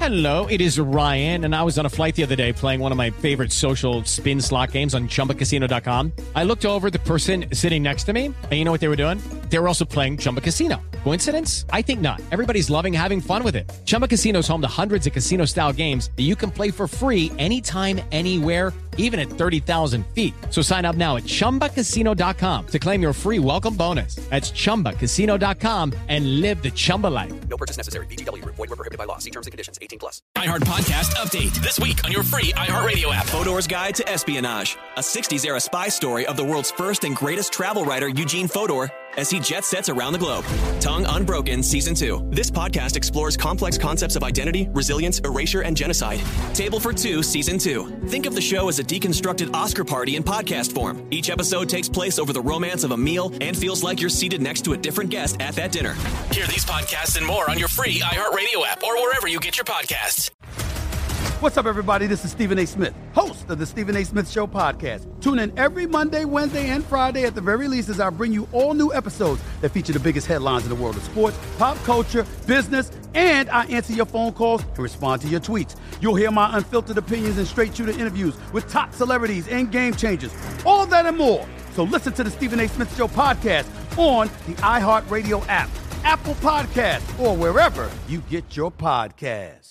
Hello, it is Ryan, and I was on a flight the other day playing one of my favorite social spin slot games on ChumbaCasino.com. I looked over at the person sitting next to me, and you know what they were doing? They were also playing Chumba Casino. Coincidence? I think not. Everybody's loving having fun with it. Chumba Casino is home to hundreds of casino-style games that you can play for free anytime, anywhere, even at 30,000 feet. So sign up now at ChumbaCasino.com to claim your free welcome bonus. That's ChumbaCasino.com and live the Chumba life. No purchase necessary. VGW. Void where prohibited by law. See terms and conditions. 18+. iHeart Podcast Update. This week on your free iHeartRadio app. Fodor's Guide to Espionage. A 60s-era spy story of the world's first and greatest travel writer, Eugene Fodor, as he jet sets around the globe. Tongue Unbroken Season 2. This podcast explores complex concepts of identity, resilience, erasure, and genocide. Table for Two Season 2. Think of the show as a deconstructed Oscar party in podcast form. Each episode takes place over the romance of a meal and feels like you're seated next to a different guest at that dinner. Hear these podcasts and more on your free iHeartRadio app or wherever you get your podcasts. What's up, everybody? This is Stephen A. Smith, host of the Stephen A. Smith Show podcast. Tune in every Monday, Wednesday, and Friday at the very least as I bring you all new episodes that feature the biggest headlines in the world of sports, pop culture, business, and I answer your phone calls and respond to your tweets. You'll hear my unfiltered opinions and straight-shooter interviews with top celebrities and game changers. All that and more. So listen to the Stephen A. Smith Show podcast on the iHeartRadio app, Apple Podcasts, or wherever you get your podcast.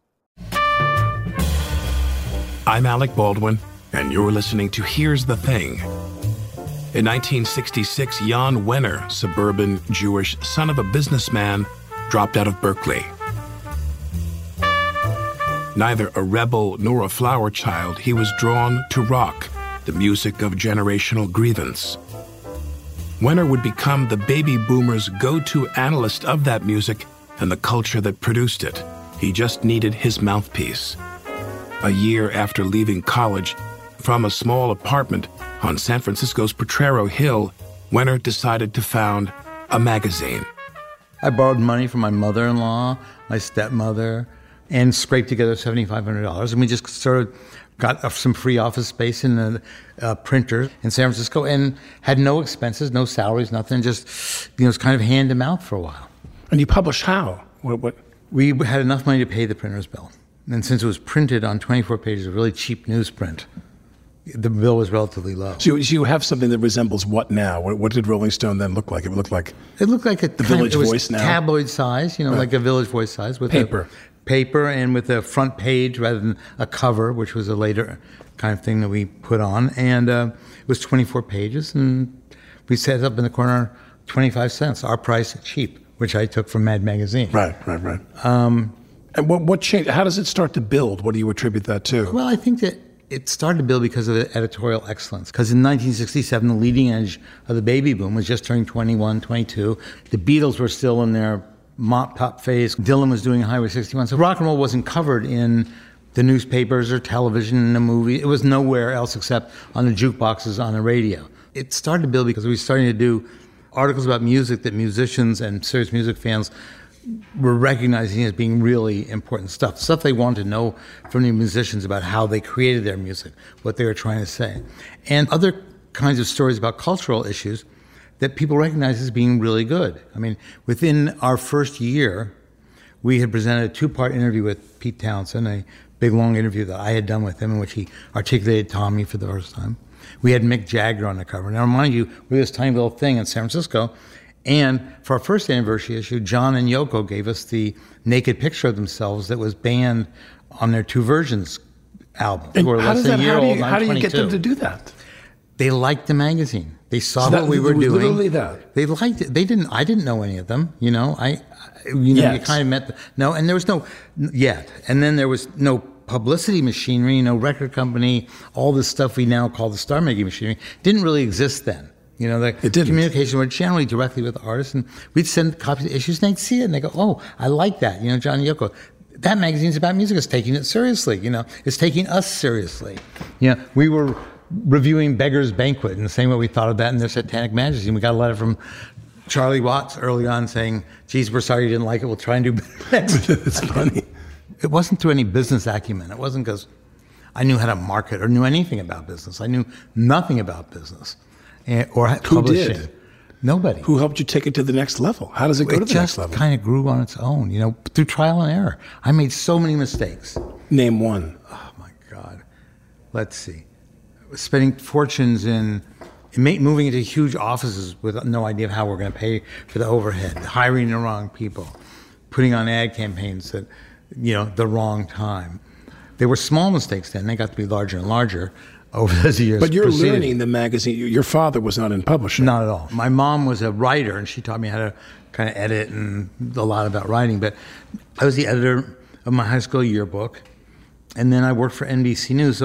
I'm Alec Baldwin, and you're listening to Here's the Thing. In 1966, Jan Wenner, suburban Jewish son of a businessman, dropped out of Berkeley. Neither a rebel nor a flower child, he was drawn to rock, the music of generational grievance. Wenner would become the baby boomers' go-to analyst of that music and the culture that produced it. He just needed his mouthpiece. A year after leaving college, from a small apartment on San Francisco's Potrero Hill, Wenner decided to found a magazine. I borrowed money from my mother-in-law, my stepmother, and scraped together $7,500. And we just sort of got some free office space in a printer in San Francisco and had no expenses, no salaries, nothing. Just, it's kind of hand to mouth for a while. And you publish how? What? We had enough money to pay the printer's bill. And since it was printed on 24 pages of really cheap newsprint, the bill was relatively low. So you have something that resembles what now? What did Rolling Stone then look like? It looked like the Village Voice now? Tabloid size, right. Like a Village Voice size. With paper and with a front page rather than a cover, which was a later kind of thing that we put on. And it was 24 pages, and we set it up in the corner, 25 cents, our price cheap, which I took from Mad Magazine. Right. And what changed? How does it start to build? What do you attribute that to? Well, I think that it started to build because of editorial excellence. Because in 1967, the leading edge of the baby boom was just turning 21, 22. The Beatles were still in their mop-top phase. Dylan was doing Highway 61. So rock and roll wasn't covered in the newspapers or television and the movie. It was nowhere else except on the jukeboxes on the radio. It started to build because we were starting to do articles about music that musicians and serious music fans were recognizing as being really important stuff they wanted to know from the musicians about how they created their music, what they were trying to say. And other kinds of stories about cultural issues that people recognize as being really good. I mean, within our first year, we had presented a 2-part interview with Pete Townsend, a big, long interview that I had done with him in which he articulated Tommy for the first time. We had Mick Jagger on the cover. Now, mind you, we're this tiny little thing in San Francisco, and for our first anniversary issue, John and Yoko gave us the naked picture of themselves that was banned on their Two Versions album. And how do you get them to do that? They liked the magazine. They saw what we were doing. Literally that. They liked it. I didn't know any of them. You kind of met and there was no yet. And then there was no publicity machinery, record company, all this stuff we now call the star-making machinery didn't really exist then. The communication were generally directly with the artists, and we'd send copies of issues, and they'd see it, and they go, "Oh, I like that." John and Yoko, that magazine's about music. It's taking it seriously. It's taking us seriously. We were reviewing Beggar's Banquet in the same way we thought of that in their Satanic Magazine. We got a letter from Charlie Watts early on saying, "Geez, we're sorry you didn't like it. We'll try and do better next." It's funny. It wasn't through any business acumen. It wasn't because I knew how to market or knew anything about business. I knew nothing about business or publishing. Did? Nobody. Who helped you take it to the next level? How does it go to the next level? It just kind of grew on its own, through trial and error. I made so many mistakes. Name one. Oh, my God. Let's see. Spending fortunes in moving into huge offices with no idea of how we're going to pay for the overhead, hiring the wrong people, putting on ad campaigns at, the wrong time. They were small mistakes then. They got to be larger and larger over those years. But you're learning the magazine. Your father was not in publishing. Not at all. My mom was a writer, and she taught me how to kind of edit and a lot about writing. But I was the editor of my high school yearbook, and then I worked for NBC News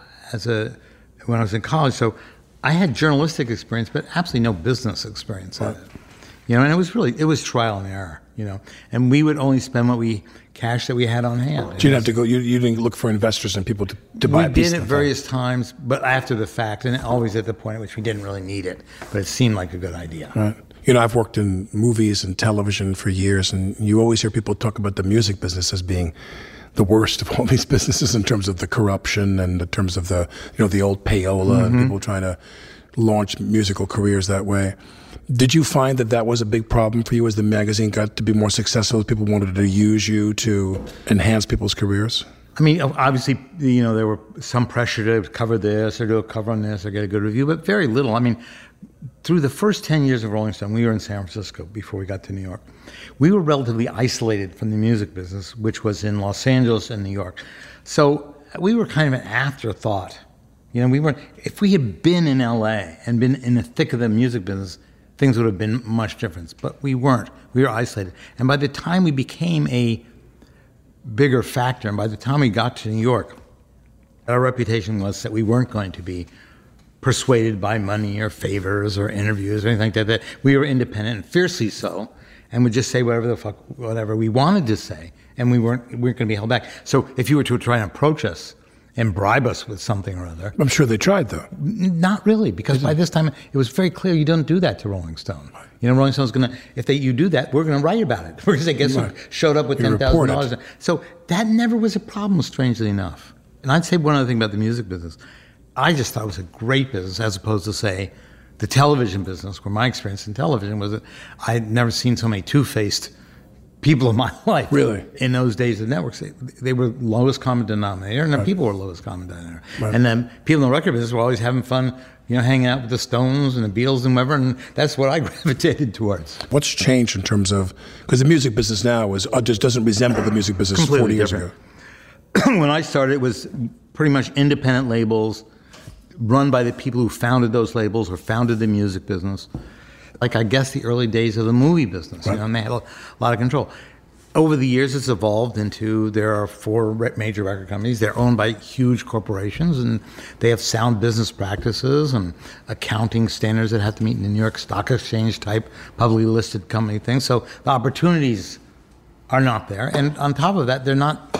when I was in college. So I had journalistic experience, but absolutely no business experience at it. And it was trial and error, and we would only spend cash that we had on hand. So you'd have to go, you didn't look for investors and people to buy a piece. We did at various times, but after the fact, and always at the point at which we didn't really need it, but it seemed like a good idea. Right. I've worked in movies and television for years, and you always hear people talk about the music business as being the worst of all these businesses in terms of the corruption and in terms of the old payola and people trying to launch musical careers that way. Did you find that was a big problem for you as the magazine got to be more successful, as people wanted to use you to enhance people's careers? I mean, obviously, there were some pressure to cover this or do a cover on this or get a good review, but very little. I mean, through the first 10 years of Rolling Stone, we were in San Francisco before we got to New York. We were relatively isolated from the music business, which was in Los Angeles and New York. So we were kind of an afterthought. If we had been in LA and been in the thick of the music business, things would have been much different. But we weren't. We were isolated. And by the time we became a bigger factor, and by the time we got to New York, our reputation was that we weren't going to be persuaded by money or favors or interviews or anything like that. That we were independent and fiercely so, and would just say whatever we wanted to say, and we weren't going to be held back. So if you were to try and approach us and bribe us with something or other, I'm sure they tried, though. Not really, because by this time it was very clear you don't do that to Rolling Stone. Rolling Stone's if you do that, we're going to write about it. We're going to say, guess who showed up with $10,000. So that never was a problem, strangely enough. And I'd say one other thing about the music business. I just thought it was a great business, as opposed to, say, the television business, where my experience in television was that I had never seen so many two-faced people in my life. Really? In those days of networks. They were lowest common denominator, and the people were lowest common denominator. Right. And then people in the record business were always having fun, hanging out with the Stones and the Beatles and whatever, and that's what I gravitated towards. What's changed in terms of, because the music business now just doesn't resemble the music business completely 40 years different. ago? When I started, it was pretty much independent labels run by the people who founded those labels or founded the music business. Like, I guess, the early days of the movie business, right. And they had a lot of control. Over the years, it's evolved into, there are 4 major record companies. They're owned by huge corporations, and they have sound business practices and accounting standards that have to meet in the New York Stock Exchange type publicly listed company things. So the opportunities are not there. And on top of that, they're not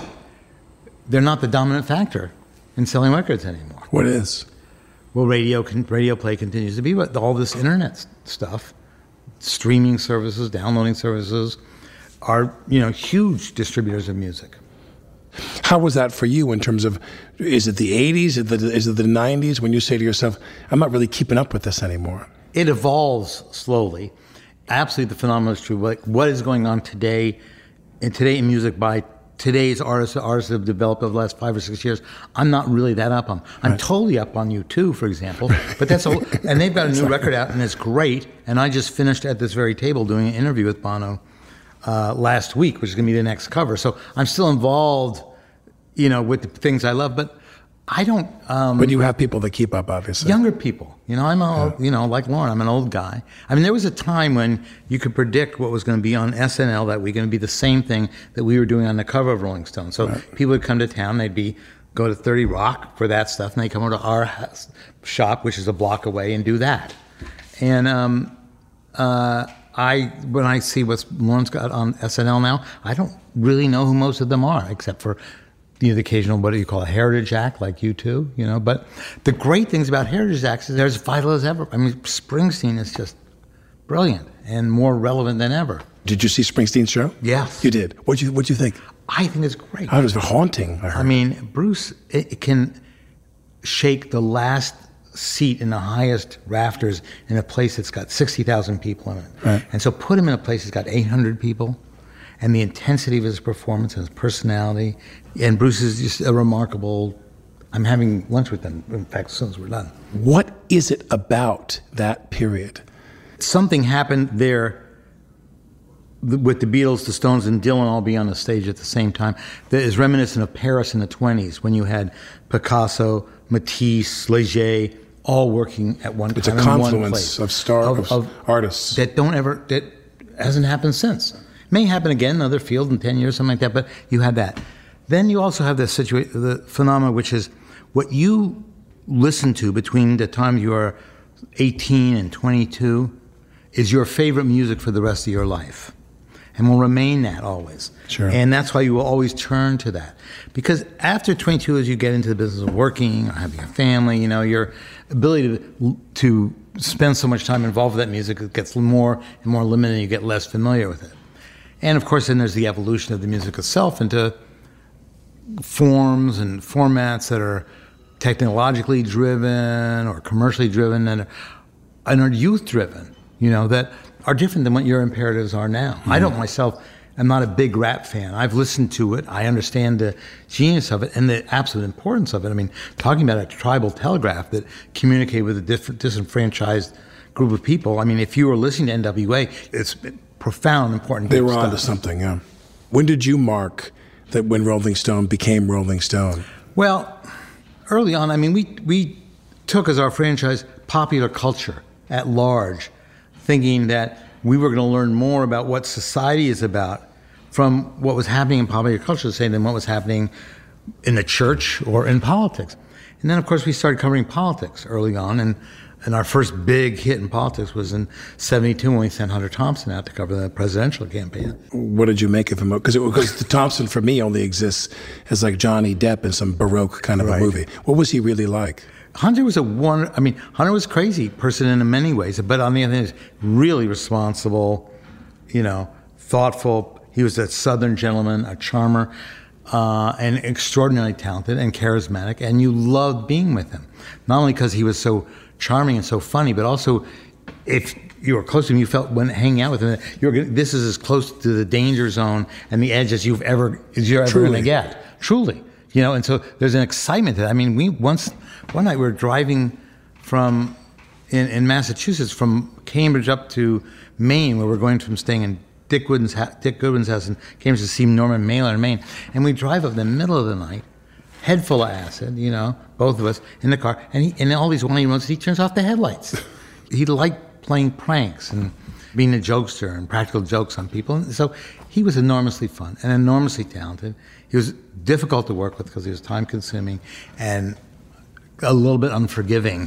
the dominant factor in selling records anymore. What is? Well, radio play continues to be, but all this internet stuff, streaming services, downloading services, are huge distributors of music. How was that for you in terms of, is it the 80s, is it the 90s, when you say to yourself, I'm not really keeping up with this anymore? It evolves slowly. Absolutely, the phenomenon is true. Like, what is going on today in music by today's artists have developed over the last 5 or 6 years, I'm not really that up on. I'm totally up on U2, for example, but that's all. And they've got a new record out, and it's great. And I just finished at this very table doing an interview with Bono last week, which is going to be the next cover. So I'm still involved, with the things I love, but I don't. But you have people that keep up, obviously. Younger people. I'm like Lauren, I'm an old guy. I mean, there was a time when you could predict what was going to be on SNL that week, going to be the same thing that we were doing on the cover of Rolling Stone. So people would come to town, go to 30 Rock for that stuff, and they'd come over to our shop, which is a block away, and do that. And when I see what Lauren's got on SNL now, I don't really know who most of them are, except for the occasional, what do you call a heritage act like U2, But the great things about heritage acts is they're as vital as ever. I mean, Springsteen is just brilliant and more relevant than ever. Did you see Springsteen's show? Yes. You did. What'd you think? I think it's great. Oh, it was haunting. I mean, Bruce, it can shake the last seat in the highest rafters in a place that's got 60,000 people in it. Right. And so put him in a place that's got 800 people, and the intensity of his performance and his personality. And Bruce is just a remarkable. I'm having lunch with him, in fact, as soon as we're done. What is it about that period? Something happened there with the Beatles, the Stones, and Dylan all being on the stage at the same time that is reminiscent of Paris in the 20s, when you had Picasso, Matisse, Leger, all working at one time. It's a in one confluence place of artists. that hasn't happened since. May happen again in another field in 10 years, something like that, but you had that. Then you also have the phenomenon, which is what you listen to between the time you are 18 and 22 is your favorite music for the rest of your life. And will remain that always. Sure. And that's why you will always turn to that. Because after 22, as you get into the business of working or having a family, your ability to spend so much time involved with that music gets more and more limited, and you get less familiar with it. And of course, then there's the evolution of the music itself into forms and formats that are technologically driven or commercially driven and are youth driven, that are different than what your imperatives are now. I don't myself, I'm not a big rap fan. I've listened to it. I understand the genius of it and the absolute importance of it. I mean, talking about a tribal telegraph that communicated with a disenfranchised group of people. I mean, if you were listening to NWA, it's profound, important. They were onto something, yeah. When did you mark that when Rolling Stone became Rolling Stone? Well, early on, I mean, we took as our franchise popular culture at large, thinking that we were going to learn more about what society is about from what was happening in popular culture, say, than what was happening in the church or in politics. And then, of course, we started covering politics early on, and our first big hit in politics was in '72 when we sent Hunter Thompson out to cover the presidential campaign. What did you make of him? Because the Thompson, for me, only exists as like Johnny Depp in some Baroque kind of a movie. What was he really like? Hunter was Hunter was a crazy person in many ways, but on the other hand, really responsible, thoughtful. He was a Southern gentleman, a charmer, and extraordinarily talented and charismatic, and you loved being with him. Not only because he was so charming and so funny, but also if you were close to him, you felt when hanging out with him, this is as close to the danger zone and the edge as you're ever going to get. Truly. And so there's an excitement to that. I mean, one night we were driving in Massachusetts from Cambridge up to Maine, where we're going from staying in Dick Goodwin's house in Cambridge to see Norman Mailer in Maine. And we drive up in the middle of the night, head full of acid, both of us in the car. And in all these winding roads, he turns off the headlights. He liked playing pranks and being a jokester and practical jokes on people. And so he was enormously fun and enormously talented. He was difficult to work with because he was time-consuming and a little bit unforgiving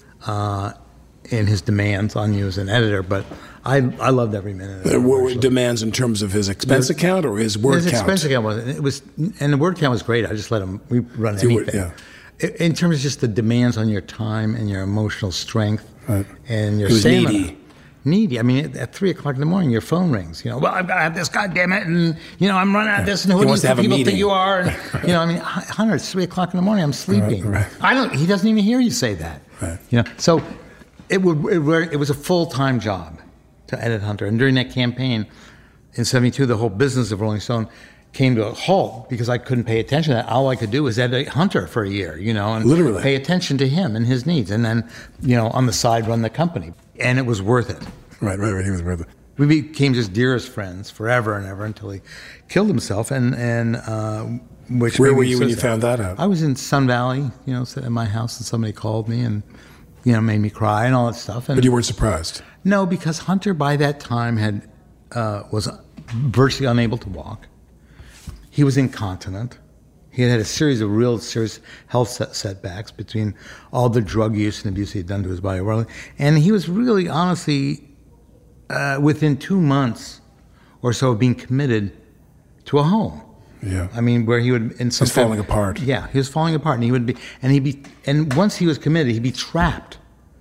in his demands on you as an editor, but I loved every minute of it. What were demands in terms of his expense account or his word count? His expense account and the word count was great. I just let him, we run anything. In terms of just the demands on your time and your emotional strength and your stamina. Needy. I mean, at 3 o'clock in the morning, your phone rings. Well, I've got to have this, goddammit, and I'm running out of this, and who do people think you are? And Hunter, it's 3 o'clock in the morning. I'm sleeping. Right. He doesn't even hear you say that. Right. So it was a full-time job to edit Hunter, and during that campaign in '72, the whole business of Rolling Stone came to a halt because I couldn't pay attention to that. All I could do was edit Hunter for a year, and literally pay attention to him and his needs, and then on the side run the company. And it was worth it. Right. He was worth it. We became just dearest friends forever and ever until he killed himself. Which where were you when you found that out? I was in Sun Valley, sitting in my house, and somebody called me and made me cry and all that stuff. But you weren't surprised? No, because Hunter by that time was virtually unable to walk. He was incontinent. He had a series of real serious health setbacks between all the drug use and abuse he had done to his body. And he was really, honestly, within 2 months or so of being committed to a home. Yeah. I mean, where he would... He was falling apart. Yeah, he was falling apart. And once he was committed, he'd be trapped.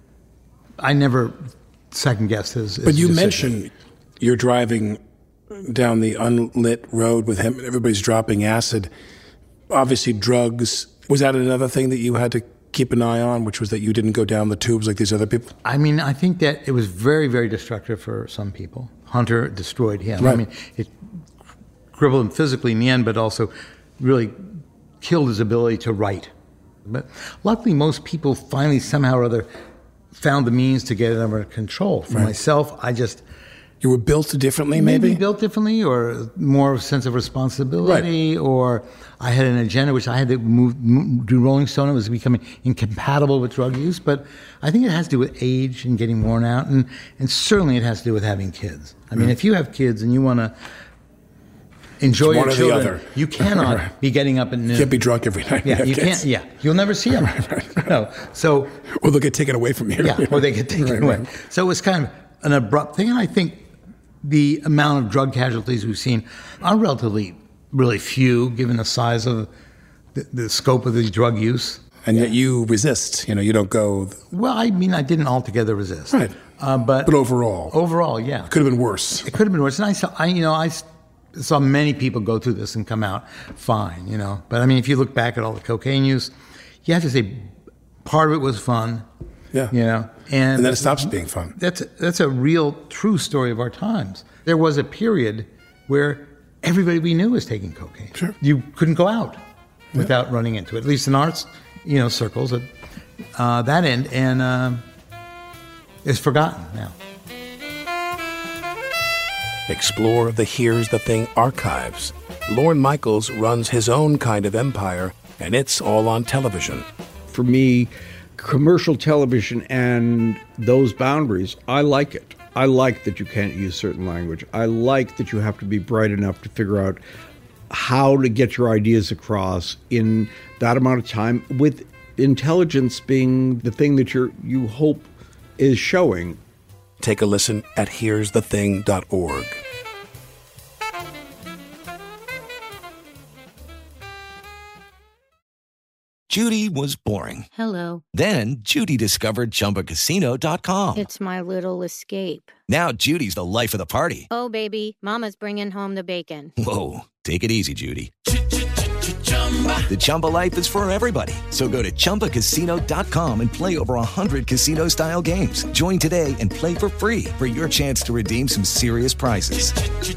I never second-guessed his But you mentioned you're driving down the unlit road with him, and everybody's dropping acid. Obviously, drugs. Was that another thing that you had to keep an eye on, which was that you didn't go down the tubes like these other people? I mean, I think that it was very, very destructive for some people. Hunter destroyed him. Right. I mean, it crippled him physically in the end, but also really killed his ability to write. But luckily, most people finally somehow or other found the means to get it under control. For myself, I just... You were built differently, maybe? Built differently, or more sense of responsibility, or I had an agenda which I had to do Rolling Stone. It was becoming incompatible with drug use, but I think it has to do with age and getting worn out, and certainly it has to do with having kids. I mean, if you have kids and you want to enjoy It's your one or children, the other. you cannot be getting up at noon. You can't be drunk every night. Yeah, you can't. Yeah, you'll never see them. No, so or they'll get taken away from you. yeah, or they get taken away. So it was kind of an abrupt thing, and I think the amount of drug casualties we've seen are relatively really few, given the size of the scope of the drug use. And yet you resist. You don't go. Well, I mean, I didn't altogether resist. Right. But overall, yeah, could have been worse. It could have been worse. And I saw many people go through this and come out fine. But I mean, if you look back at all the cocaine use, you have to say part of it was fun. Yeah. And then it stops being fun. That's a real, true story of our times. There was a period where everybody we knew was taking cocaine. Sure. You couldn't go out without running into it, at least in our circles at that end. And it's forgotten now. Explore the Here's the Thing archives. Lorne Michaels runs his own kind of empire, and it's all on television. For me, commercial television and those boundaries, I like it. I like that you can't use certain language. I like that you have to be bright enough to figure out how to get your ideas across in that amount of time, with intelligence being the thing that you hope is showing. Take a listen at here'sthething.org. Judy was boring. Hello. Then Judy discovered ChumbaCasino.com. It's my little escape. Now Judy's the life of the party. Oh, baby, mama's bringing home the bacon. Whoa, take it easy, Judy. The Chumba life is for everybody. So go to ChumbaCasino.com and play over 100 casino-style games. Join today and play for free for your chance to redeem some serious prizes.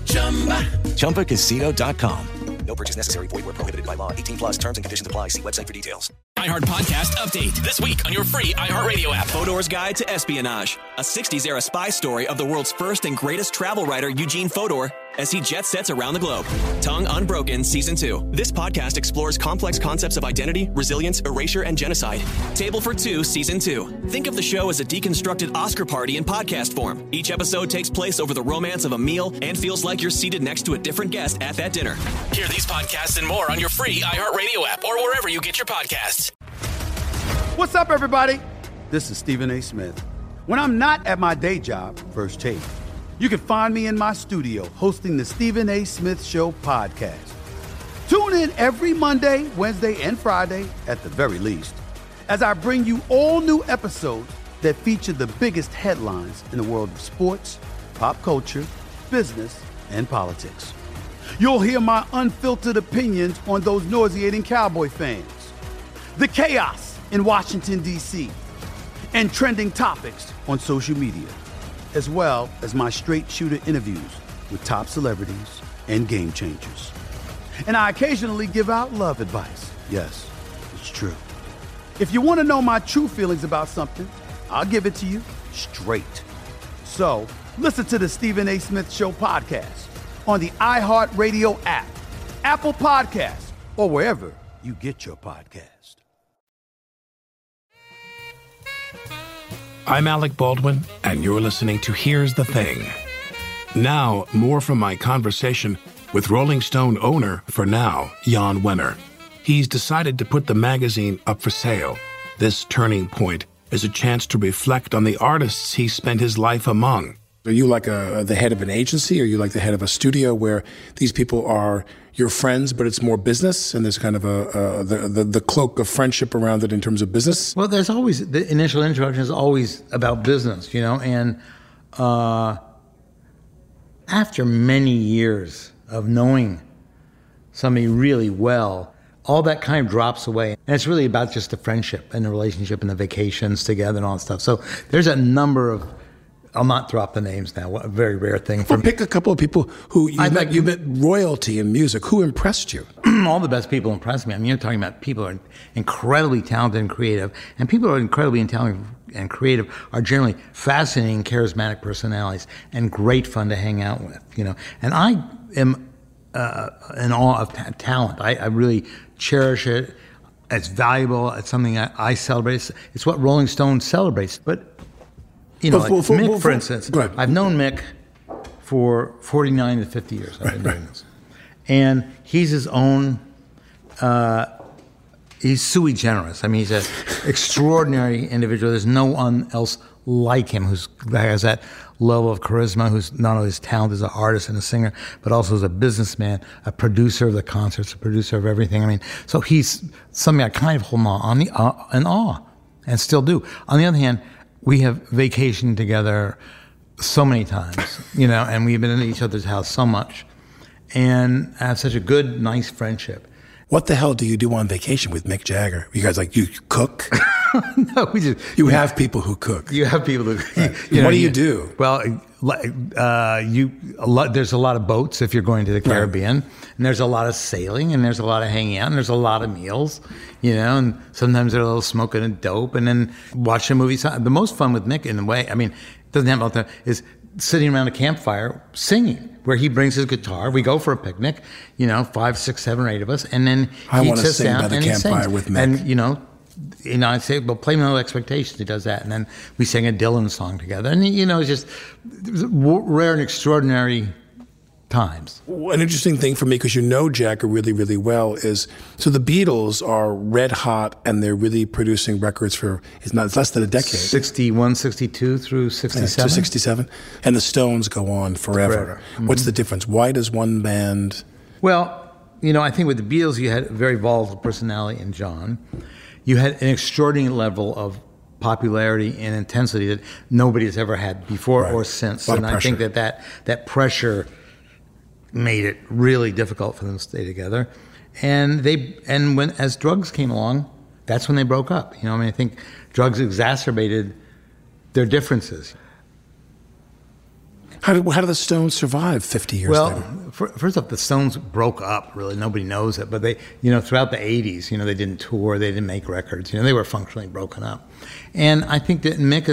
ChumbaCasino.com. No purchase necessary. Void where prohibited by law. 18 plus terms and conditions apply. See website for details. iHeart Podcast Update this week on your free iHeartRadio app. Fodor's Guide to Espionage, a 60s-era spy story of the world's first and greatest travel writer, Eugene Fodor, as he jet sets around the globe. Tongue Unbroken Season 2. This podcast explores complex concepts of identity, resilience, erasure, and genocide. Table for Two Season 2. Think of the show as a deconstructed Oscar party in podcast form. Each episode takes place over the romance of a meal and feels like you're seated next to a different guest at that dinner. Hear these podcasts and more on your free iHeartRadio app or wherever you get your podcasts. What's up, everybody? This is Stephen A. Smith. When I'm not at my day job, First Take, you can find me in my studio hosting the Stephen A. Smith Show podcast. Tune in every Monday, Wednesday, and Friday, at the very least, as I bring you all new episodes that feature the biggest headlines in the world of sports, pop culture, business, and politics. You'll hear my unfiltered opinions on those nauseating Cowboy fans, the chaos in Washington, D.C., and trending topics on social media, as well as my straight shooter interviews with top celebrities and game changers. And I occasionally give out love advice. Yes, it's true. If you want to know my true feelings about something, I'll give it to you straight. So listen to the Stephen A. Smith Show podcast on the iHeartRadio app, Apple Podcasts, or wherever you get your podcast. I'm Alec Baldwin, and you're listening to Here's the Thing. Now, more from my conversation with Rolling Stone owner, for now, Jan Wenner. He's decided to put the magazine up for sale. This turning point is a chance to reflect on the artists he spent his life among. Are you like the head of an agency? Are you like the head of a studio where these people are your friends, but it's more business, and there's kind of the cloak of friendship around it in terms of business? Well, there's always, the initial introduction is always about business, and after many years of knowing somebody really well, all that kind of drops away. And it's really about just the friendship and the relationship and the vacations together and all that stuff. So there's a number of, I'll not drop the names now, a very rare thing for me. Pick a couple of people who you met royalty in music. Who impressed you? All the best people impressed me. I mean, you're talking about people who are incredibly talented and creative, and people who are incredibly talented and creative are generally fascinating, charismatic personalities and great fun to hang out with, you know. And I am in awe of talent. I really cherish it. It's valuable. It's something I celebrate. It's what Rolling Stone celebrates. But, you know, Mick, for instance, I've known Mick for 49 to 50 years. I've been doing this. And he's his own, he's sui generis. I mean, he's an extraordinary individual. There's no one else like him who has that level of charisma, who's not only his talent as an artist and a singer, but also as a businessman, a producer of the concerts, a producer of everything. I mean, so he's something I kind of hold in awe and still do. On the other hand, we have vacationed together so many times, you know, and we've been in each other's house so much and have such a good, nice friendship. What the hell do you do on vacation with Mick Jagger? You guys you cook? No, we just... You have people who cook. You have people who... What do you do? Well, there's a lot of boats if you're going to the Caribbean, and there's a lot of sailing, and there's a lot of hanging out, and there's a lot of meals, you know, and sometimes there's a little smoking and dope, and then watching movies. The most fun with Mick, in a way, I mean, it doesn't have all the time, is sitting around a campfire singing, where he brings his guitar. We go for a picnic, you know, 5, 6, 7, or 8 of us, and then he sits down and he sings. I want to sing by the campfire with Mick. And, you know, I say, well, play No Expectations. He does that. And then we sing a Dylan song together. And, you know, it's just rare and extraordinary times. An interesting thing for me, because you know Jagger really, really well, is so the Beatles are red hot and they're really producing records for, it's less than a decade. 61, 62 through 67. To 67. And the Stones go on forever. Mm-hmm. What's the difference? Why does one band... Well, you know, I think with the Beatles, you had a very volatile personality in John. You had an extraordinary level of popularity and intensity that nobody has ever had before or since. And I think that pressure made it really difficult for them to stay together. And when as drugs came along, that's when they broke up. You know, I mean, I think drugs exacerbated their differences. How did the Stones survive 50 years later? Well, first off, the Stones broke up, really. Nobody knows it. But they, you know, throughout the 80s, you know, they didn't tour, they didn't make records. You know, they were functionally broken up. And I think that Mick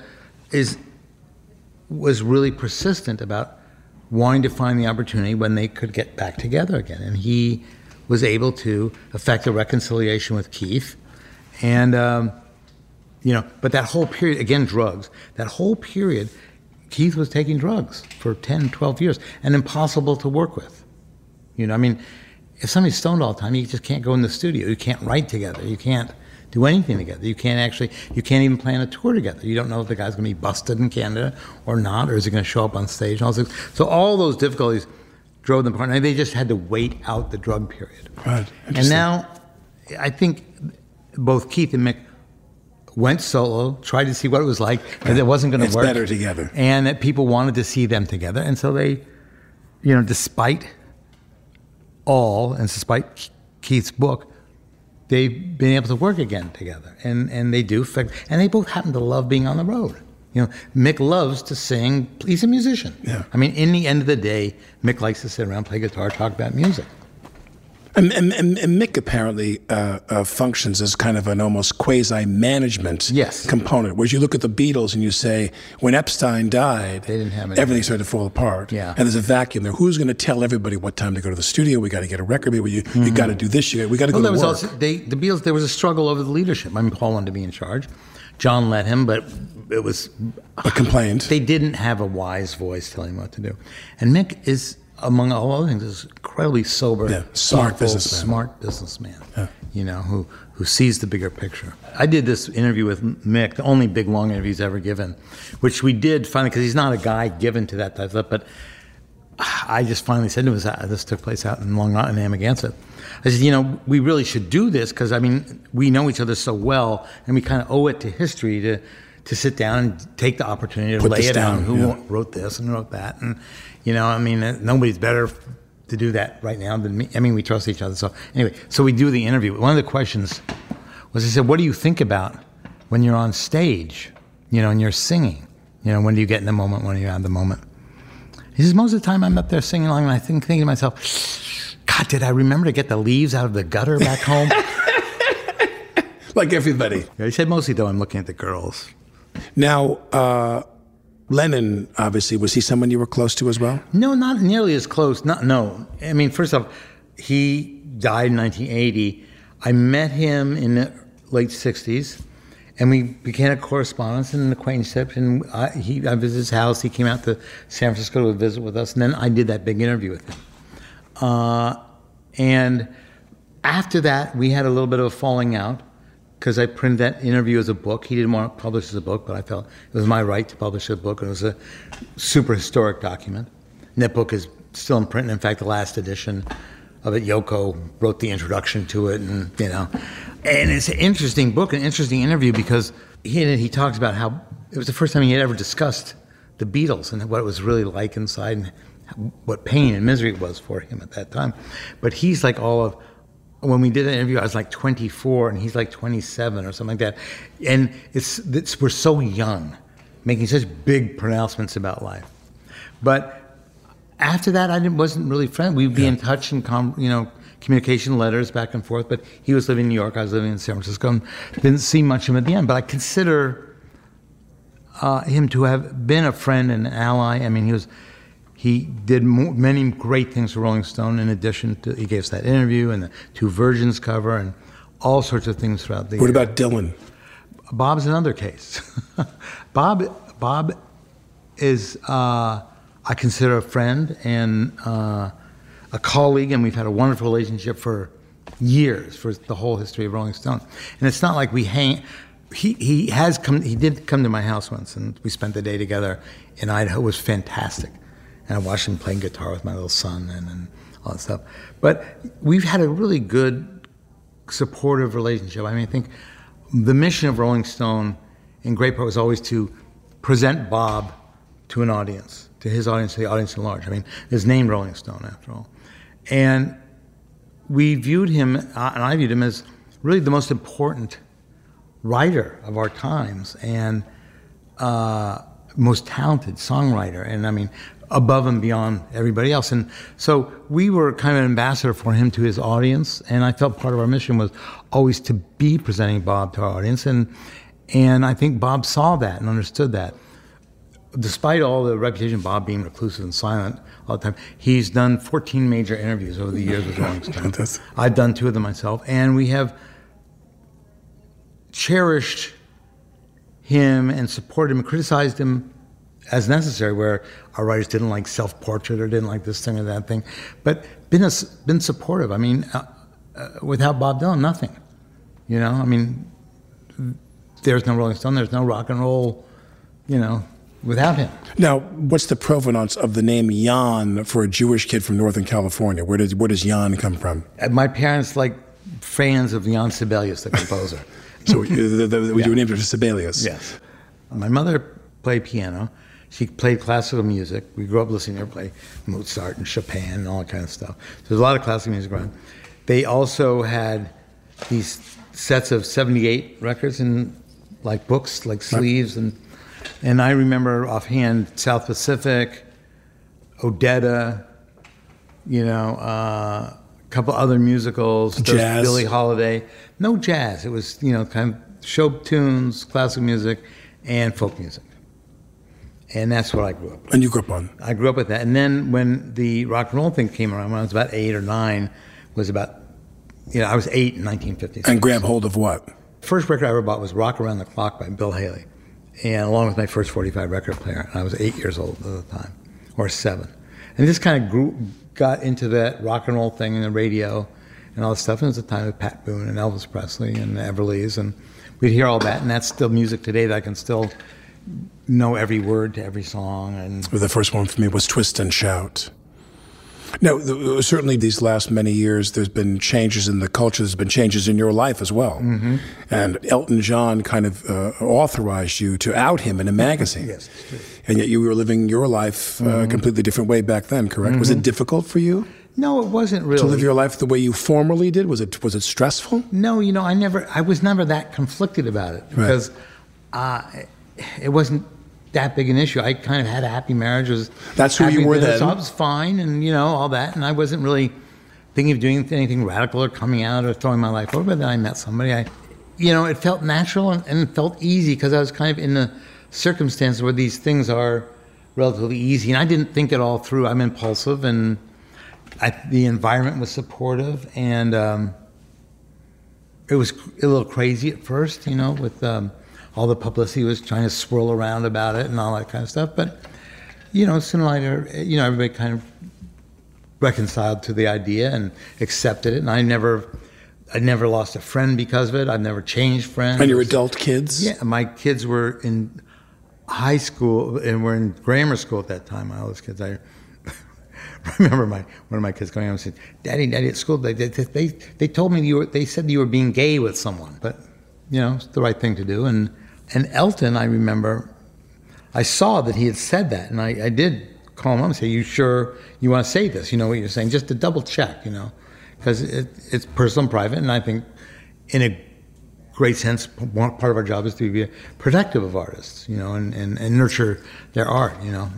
was really persistent about wanting to find the opportunity when they could get back together again. And he was able to effect a reconciliation with Keith. And, you know, but that whole period, again, drugs, that whole period... Keith was taking drugs for 10, 12 years and impossible to work with. You know, I mean, if somebody's stoned all the time, you just can't go in the studio. You can't write together. You can't do anything together. You can't even plan a tour together. You don't know if the guy's going to be busted in Canada or not, or is he going to show up on stage and all this. So all those difficulties drove them apart. And they just had to wait out the drug period. Right. And now, I think both Keith and Mick went solo, tried to see what it was like, and it wasn't going to work. It's better together. And that people wanted to see them together. And so they, you know, despite all, and despite Keith's book, they've been able to work again together. And they do. And they both happen to love being on the road. You know, Mick loves to sing. He's a musician. Yeah. I mean, in the end of the day, Mick likes to sit around, play guitar, talk about music. And Mick apparently functions as kind of an almost quasi-management component. Whereas you look at the Beatles and you say, when Epstein died, they didn't have everything started to fall apart. Yeah. And there's a vacuum there. Who's going to tell everybody what time to go to the studio? We got to get a record. You got to do this. We got to go to work. Also, the Beatles, there was a struggle over the leadership. I mean, Paul wanted to be in charge. John let him, but it was... But complained. They didn't have a wise voice telling him what to do. And Mick is... among all other things, is incredibly sober, smart businessman. You know, who sees the bigger picture. I did this interview with Mick, the only big long interview he's ever given, which we did finally, because he's not a guy given to that type of stuff, but I just finally said to him, this took place out in Long Island, in Amagansett. I said, you know, we really should do this, because, I mean, we know each other so well, and we kind of owe it to history to sit down and take the opportunity to lay it down. Who wrote this and wrote that? And, you know, I mean, nobody's better to do that right now than me. I mean, we trust each other. So anyway, so we do the interview. One of the questions was, I said, what do you think about when you're on stage, and you're singing? When do you get in the moment, when you're out of the moment? He says, most of the time I'm up there singing along, and I thinking to myself, God, did I remember to get the leaves out of the gutter back home? Like everybody. Yeah, he said, mostly though, I'm looking at the girls. Now, Lennon, obviously, was he someone you were close to as well? No, not nearly as close. No. I mean, first off, he died in 1980. I met him in the late 60s, and we began a correspondence and an acquaintanceship. And I visited his house. He came out to San Francisco to visit with us, and then I did that big interview with him. And after that, we had a little bit of a falling out, because I printed that interview as a book. He didn't want to publish it as a book, but I felt it was my right to publish a book. It was a super historic document. And that book is still in print. And in fact, the last edition of it, Yoko wrote the introduction to it, and And it's an interesting book, an interesting interview, because he talks about how it was the first time he had ever discussed the Beatles and what it was really like inside and what pain and misery it was for him at that time. But he's like when we did the interview, I was like 24 and he's like 27 or something like that. And we're so young, making such big pronouncements about life. But after that, I wasn't really friends. We'd be in touch and communication, letters back and forth. But he was living in New York, I was living in San Francisco, and didn't see much of him at the end. But I consider him to have been a friend and an ally. I mean, he did many great things for Rolling Stone. In addition to, he gave us that interview and the 2 Virgins cover and all sorts of things throughout the year. What about Dylan? Bob's another case. Bob is, I consider a friend and a colleague, and we've had a wonderful relationship for years, for the whole history of Rolling Stone. And it's not like we hang. He did come to my house once, and we spent the day together in Idaho. It was fantastic. And I watched him playing guitar with my little son and all that stuff. But we've had a really good, supportive relationship. I mean, I think the mission of Rolling Stone, in great part, was always to present Bob to an audience, to his audience, to the audience at large. I mean, his name Rolling Stone, after all. And we viewed him, and I viewed him as really the most important writer of our times and most talented songwriter. And I mean, above and beyond everybody else. And so we were kind of an ambassador for him to his audience, and I felt part of our mission was always to be presenting Bob to our audience, and I think Bob saw that and understood that. Despite all the reputation of Bob being reclusive and silent all the time, he's done 14 major interviews over the years with Rolling Stone. I've done 2 of them myself, and we have cherished him and supported him and criticized him as necessary, where our writers didn't like self-portrait or didn't like this thing or that thing, but been supportive. I mean, without Bob Dylan, nothing. I mean, there's no Rolling Stone, there's no rock and roll, without him. Now, what's the provenance of the name Jan for a Jewish kid from Northern California? Where does Jan come from? My parents fans of Jan Sibelius, the composer. So you were named after Sibelius. Yes. My mother played piano. She played classical music. We grew up listening to her play Mozart and Chopin and all that kind of stuff. So there's a lot of classical music around. They also had these sets of 78 records in books, like sleeves. And I remember offhand South Pacific, Odetta, a couple other musicals. Jazz. Billie Holiday. No jazz. It was, kind of show tunes, classical music, and folk music. And that's what I grew up with. And you grew up on? I grew up with that. And then when the rock and roll thing came around, when I was about 8 or 9, was about, I was 8 in 1950. And grab hold of what? First record I ever bought was Rock Around the Clock by Bill Haley, and along with my first 45 record player. And I was 8 years old at the time, or 7. And this kind of got into that rock and roll thing and the radio and all this stuff. And it was the time of Pat Boone and Elvis Presley and the Everlys, and we'd hear all that. And that's still music today that I can still know every word to every song. And well, the first one for me was Twist and Shout. Now, certainly these last many years, there's been changes in the culture. There's been changes in your life as well. Mm-hmm. And Elton John kind of authorized you to out him in a magazine. Yes, it's true. And yet you were living your life a completely different way back then, correct? Mm-hmm. Was it difficult for you? No, it wasn't really. To live your life the way you formerly did? Was it stressful? No, I was never that conflicted about it because it wasn't that big an issue. I kind of had a happy marriage. That's who you were then. So I was fine and, all that. And I wasn't really thinking of doing anything radical or coming out or throwing my life over. But then I met somebody. It felt natural and it felt easy because I was kind of in the circumstances where these things are relatively easy. And I didn't think it all through. I'm impulsive and the environment was supportive. And it was a little crazy at first, with all the publicity was trying to swirl around about it and all that kind of stuff. But, sooner or later, everybody kind of reconciled to the idea and accepted it. And I never lost a friend because of it. I've never changed friends. And your adult kids? Yeah, my kids were in high school and were in grammar school at that time. My oldest kids, I remember one of my kids going home and said, Daddy, at school, they told me they said you were being gay with someone. But, it's the right thing to do. And Elton, I remember, I saw that he had said that. And I did call him up and say, you sure you want to say this? You know what you're saying? Just to double check, because it's personal and private. And I think in a great sense, part of our job is to be protective of artists, and nurture their art,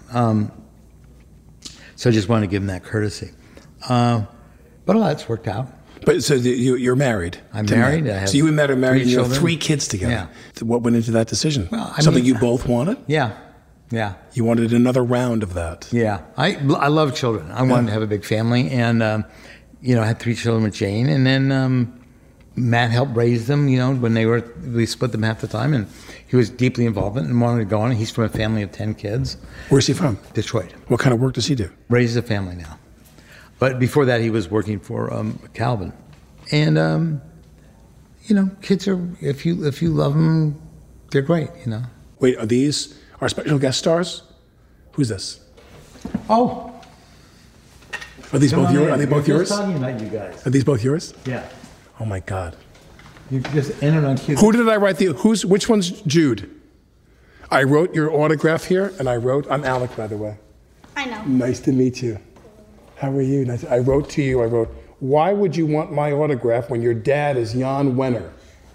So I just wanted to give them that courtesy. But all that's worked out. But so you're married? I'm married. I have so you and Matt are married and you have children. 3 kids together. Yeah. What went into that decision? Well, Something you both wanted? Yeah. You wanted another round of that? Yeah. I love children. I wanted to have a big family. And, I had 3 children with Jane. And then Matt helped raise them, when we split them half the time. And he was deeply involved in it and wanted to go on. He's from a family of 10 kids. Where's he from? Detroit. What kind of work does he do? Raises a family now. But before that, he was working for Calvin. And, kids are, if you love them, they're great, Wait, are these our special guest stars? Who's this? Oh. Are these both yours? Are they both yours? Talking about you guys. Are these both yours? Yeah. Oh my God. You just entered on cue. Who did I write which one's Jude? I wrote your autograph here, and I'm Alec, by the way. I know. Nice to meet you. How are you? I wrote to you, why would you want my autograph when your dad is Jan Wenner?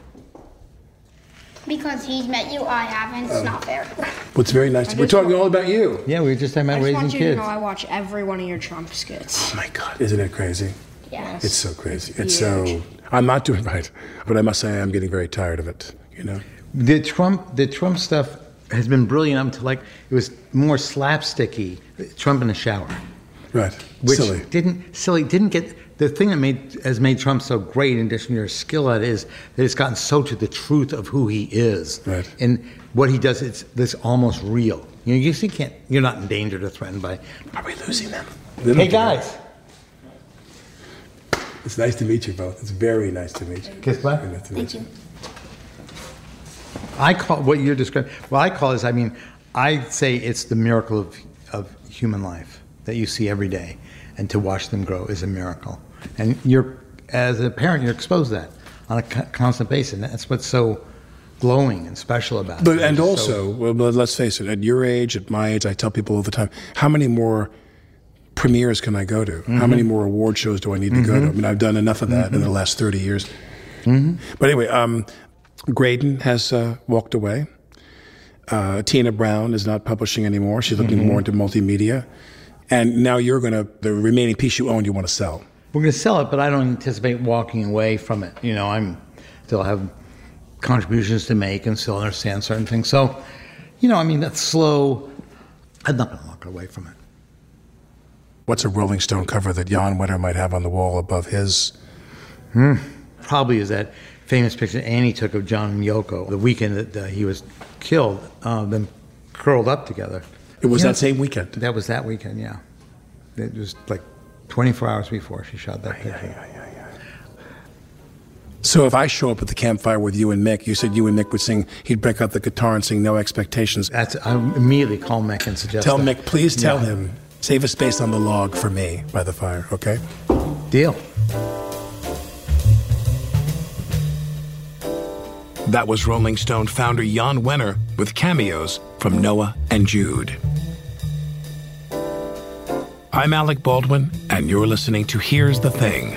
Because he's met you, I haven't. It's not fair. Well, it's very nice. We're talking all about you. Yeah, we were just talking about raising kids. I just want you to know I watch every one of your Trump skits. Oh my God, isn't it crazy? Yes. It's so crazy. It's so... I'm not doing right, but I must say I'm getting very tired of it, The Trump stuff has been brilliant up until it was more slapsticky. Trump in the shower. Right. Which silly. Didn't get... The thing that has made Trump so great, in addition to your skill at it, is that it's gotten so to the truth of who he is. Right. And what he does, it's this almost real. You can't... You're not in danger to threaten by... Are we losing them? Hey, guys. It's nice to meet you both. It's very nice to meet you. Kiss back. Nice to meet you. I call what you're describing... What I call is, I say it's the miracle of human life that you see every day. And to watch them grow is a miracle. And as a parent, you're exposed to that on a constant basis. And that's what's so glowing and special about it. And also, let's face it, at your age, at my age, I tell people all the time, how many more premieres can I go to? Mm-hmm. How many more award shows do I need to go to? I've done enough of that in the last 30 years. Mm-hmm. But anyway, Graydon has walked away. Tina Brown is not publishing anymore. She's looking more into multimedia. And now the remaining piece you own, you want to sell. We're going to sell it, but I don't anticipate walking away from it. I still have contributions to make and still understand certain things. So, that's slow. I'm not going to walk away from it. What's a Rolling Stone cover that Jan Wenner might have on the wall above his? Probably is that famous picture Annie took of John and Yoko the weekend that he was killed, them curled up together. It was that same weekend? That was that weekend, yeah. It was 24 hours before she shot that picture. So if I show up at the campfire with you and Mick, you said you and Mick would sing, he'd break out the guitar and sing No Expectations. I immediately call Mick and suggest Tell that. Mick, please tell him, save a space on the log for me by the fire, okay? Deal. That was Rolling Stone founder Jan Wenner with cameos from Noah and Jude. I'm Alec Baldwin, and you're listening to Here's the Thing.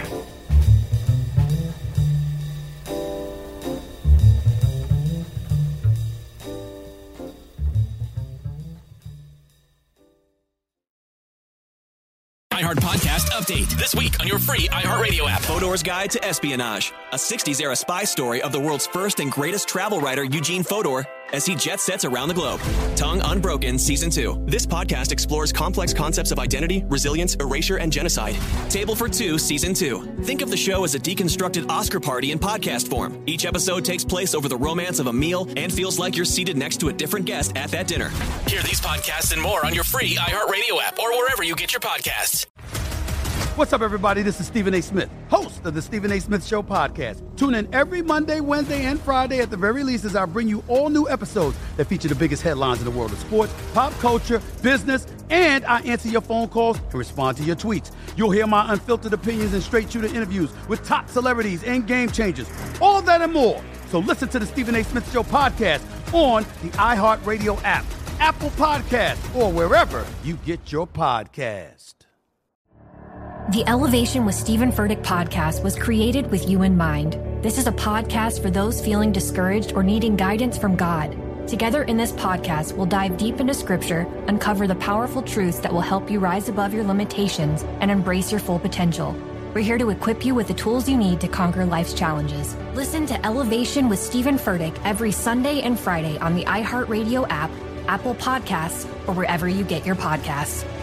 iHeart Podcast Update. This week on your free iHeartRadio app. Fodor's Guide to Espionage, a 60s-era spy story of the world's first and greatest travel writer, Eugene Fodor, as he jet sets around the globe. Tongue Unbroken Season 2. This podcast explores complex concepts of identity, resilience, erasure, and genocide. Table for Two Season 2. Think of the show as a deconstructed Oscar party in podcast form. Each episode takes place over the romance of a meal and feels like you're seated next to a different guest at that dinner. Hear these podcasts and more on your free iHeartRadio app or wherever you get your podcasts. What's up, everybody? This is Stephen A. Smith, host of the Stephen A. Smith Show podcast. Tune in every Monday, Wednesday, and Friday at the very least as I bring you all new episodes that feature the biggest headlines in the world of sports, pop culture, business, and I answer your phone calls and respond to your tweets. You'll hear my unfiltered opinions and straight-shooter interviews with top celebrities and game changers. All that and more. So listen to the Stephen A. Smith Show podcast on the iHeartRadio app, Apple Podcasts, or wherever you get your podcast. The Elevation with Stephen Furtick podcast was created with you in mind. This is a podcast for those feeling discouraged or needing guidance from God. Together in this podcast, we'll dive deep into Scripture, uncover the powerful truths that will help you rise above your limitations and embrace your full potential. We're here to equip you with the tools you need to conquer life's challenges. Listen to Elevation with Stephen Furtick every Sunday and Friday on the iHeartRadio app, Apple Podcasts, or wherever you get your podcasts.